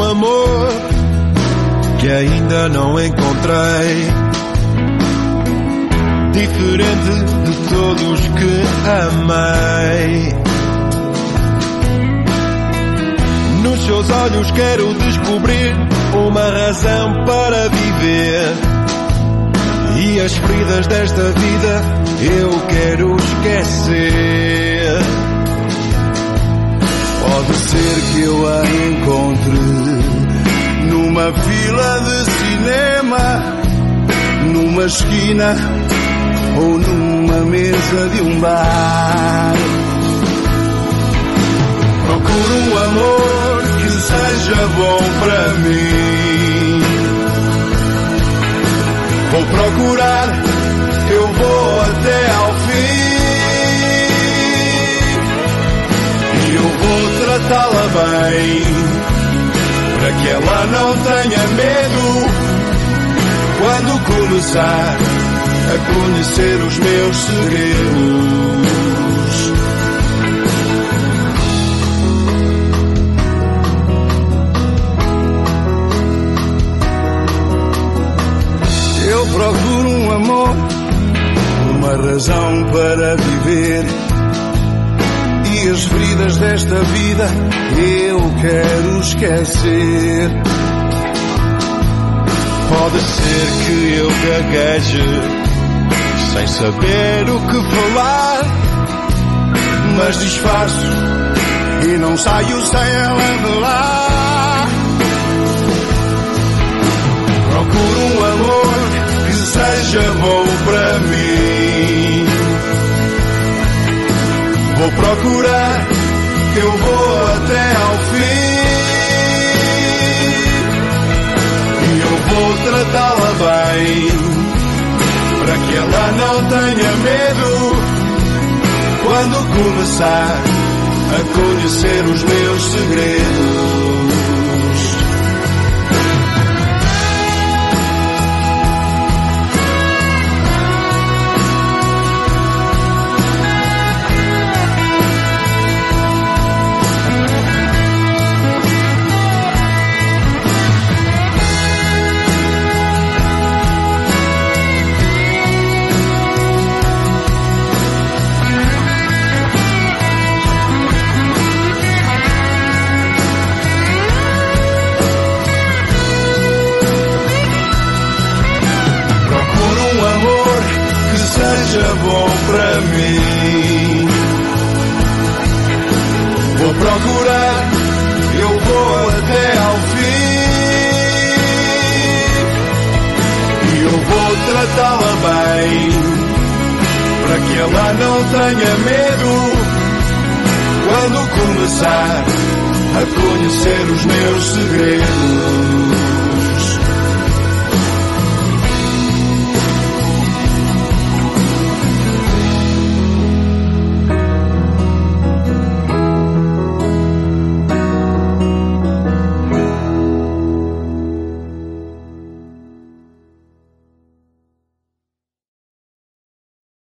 um amor que ainda não encontrei, diferente de todos que amei. Nos seus olhos quero descobrir uma razão para viver, e as feridas desta vida eu quero esquecer. Pode ser que eu a encontre numa fila de cinema, numa esquina ou numa mesa de um bar. Procuro um amor que seja bom para mim. Vou procurar, eu vou até ao fim. E eu vou tratá-la bem, para que ela não tenha medo quando começar a conhecer os meus segredos. Eu procuro um amor, uma razão para viver, e as feridas desta vida eu quero esquecer. Pode ser que eu gagueje sem saber o que falar, mas disfarço e não saio sem ela de lá. Procuro um amor que seja bom para mim. Vou procurar, eu vou até ao fim. E eu vou tratá-la bem, para que ela não tenha medo quando começar a conhecer os meus segredos. Seja bom para mim. Vou procurar, eu vou até ao fim. E eu vou tratá-la bem, para que ela não tenha medo quando começar a conhecer os meus segredos.